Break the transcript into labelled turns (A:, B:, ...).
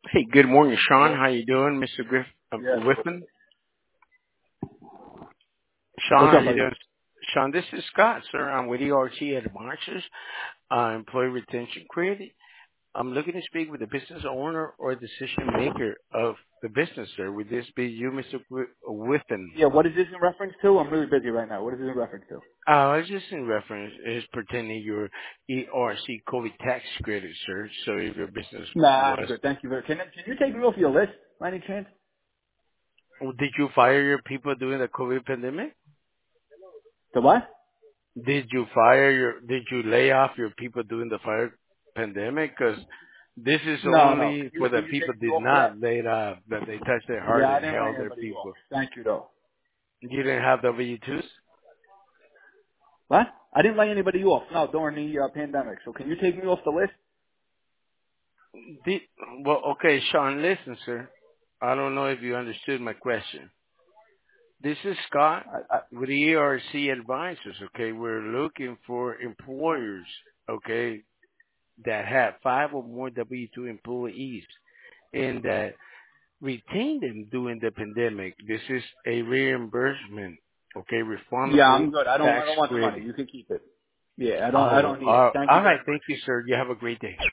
A: Hey, good morning, Sean.
B: Hello?
A: How you doing, Mr.
B: Yeah.
A: Whitman?
B: What's
A: Sean, how
B: up,
A: you
B: buddy?
A: doing? Sean, this is Scott, sir. I'm with ERT Advisors, Employee Retention Credit. I'm looking to speak with the business owner or decision maker of the business, sir. Would this be you, Mr. Whitman?
B: Yeah, what is this in reference to? I'm really busy right now. What is this in reference to?
A: It's just in reference, is pertaining your ERC COVID tax credit, sir. So if your business
B: Nah, I'm
A: was,
B: good. Thank you very Can you take me off your list by any chance?
A: did you fire your people during the COVID pandemic?
B: The what?
A: Did you lay off your people during the fire pandemic? Because this is
B: No.
A: only for the
B: Can you
A: people
B: take me
A: did
B: off of
A: not
B: that?
A: laid off, that they touched their heart
B: Yeah, I
A: and
B: didn't lay
A: held their
B: anybody off.
A: people.
B: Thank you, though.
A: You didn't have W-2s?
B: What? I didn't lay anybody off, no, during the pandemic. So can you take me off the list?
A: Did, well, okay, Sean, listen, sir. I don't know if you understood my question. This is Scott with ERC Advisors, okay? We're looking for employers, okay, that have 5 or more W-2 employees and that retain them during the pandemic. This is a reimbursement, okay,
B: Yeah,
A: refundable
B: I'm good. I
A: tax
B: don't want the money.
A: credit.
B: You can keep it. Yeah, I
A: Oh,
B: don't need it. Thank you
A: all
B: very
A: right.
B: much.
A: Thank you, sir. You have a great day.